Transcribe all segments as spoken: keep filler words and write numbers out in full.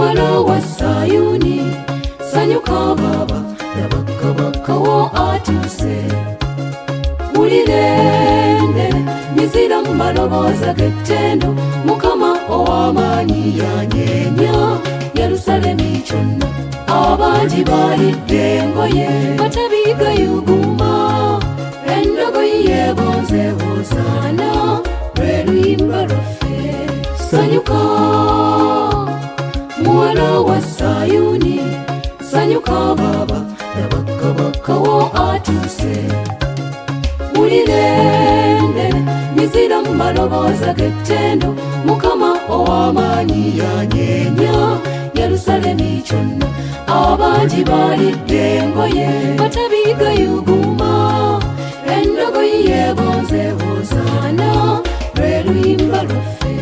Mwana wa Sayuni, sanyuka baba, laba kabaka wo atuse. Ulirende, nizira mu malobooza g'ettendo, Mukama ow'amaanyi yanyeenya Yerusalemu kyonna. Abangi balidde engoye, batabigayuguma, endogoyi yeebonze Hozaana, lwe luyimba lwaffe. Sanyuka Mwana wa Sayuni, sanyuka baba, laba kabaka wo atuse. Ulirende, nizira mu malobooza g'ettendo, Mukama ow'amaanyi yanyeenya Yerusalemu kyonna. Abangi balidde engoye, batabigayuguma, endogoyi yeebonze Hozaana, lwe luyimba lwaffe.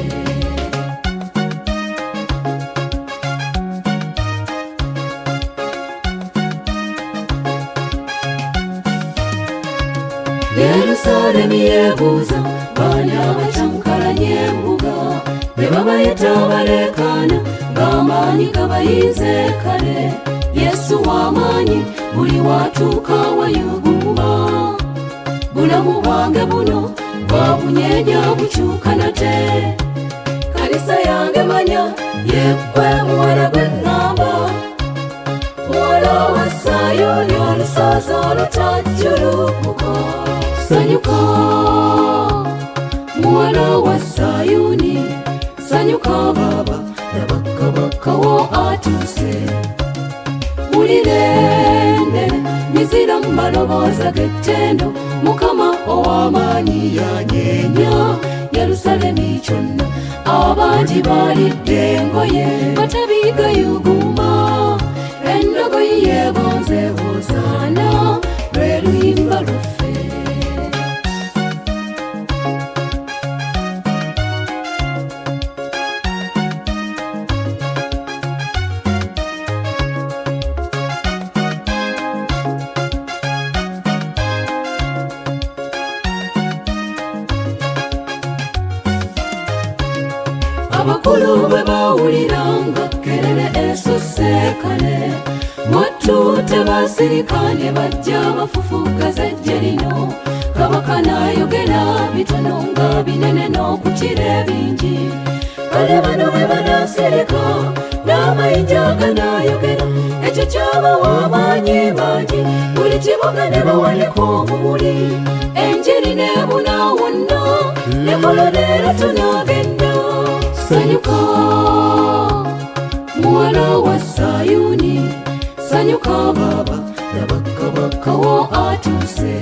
Yerusalemu yeebuuza, baani abakyankalanye embuga, be babayita baleekaana, ng'amaanyi gabayinze kale. Yesu w'amaanyi, buli watuuka wayuguma. Bulamu bwange buno bwabunyeenya bukyuka nate. Kanisa yange manya, yeggwe muwala gwe ŋŋamba. Muwala wa Sayuni, olusozi olutajjulukuka. Sanyuka Mwana wa Sayuni, sanyuka baba, laba kabaka wo atuse. Ulirende, nizira mu malobooza g'ettendo, Mukama ow'amaanyi yanyeenya Yerusalemu kyonna. Abangi balidde engoye, batabigayuguma, endogoyi yeebonze Hozaana, lwe luyimba lwaffe. Abakulu bwe bawuliranga kerere esusse kale, mwattu tebasirika ne bajja bafufugaza eggye lino. Kabaka n'ayogera bitono nga binene n'okukira ebingi. Kale bano bwe banaasirika n'amayinja ganaayogera, ekyo kyabawa amaanyi mangi. Buli kibuga ne bawanika omumuli, enjiri n'ebuna wonna, ne kolonero tunaagenda. Sanyuka Mwana wa Sayuni, sanyuka baba, laba kabaka wo atuse.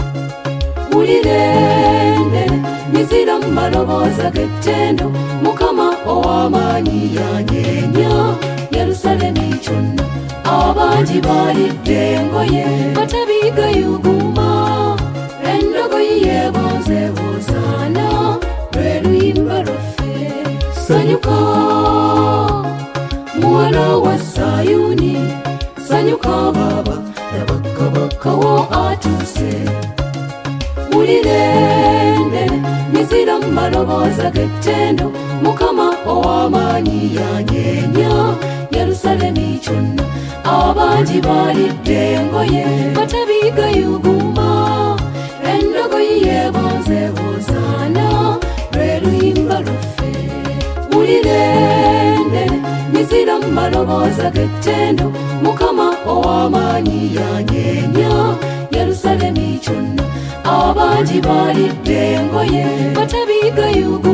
Ulirende, nizira mu malobooza g'ettendo, Mukama ow'amaanyi yanyeenya Yerusalemu kyonna. Abangi balidde engoye, batabigayuguma, endogoyi yeebonze Hozaana, lwe luyimba lwaffe. Sanyuka Mwana wa Sayuni, sanyuka baba, laba kabaka wo atuse. Ulirende, nizira mu malobooza g'ettendo, Mukama ow'amaanyi yanyeenya Yerusalemu kyonna. Abangi balidde engoye, batabigayuguma, endogoyi yeebonze Hozaana, lwe luyimba lwaffe. Ulirende, nizira mu malobooza g'ettendo, Mukama ow'amaanyi yanyeenya Yerusalemu kyonna. Abangi balidde engoye, batabigayuguma.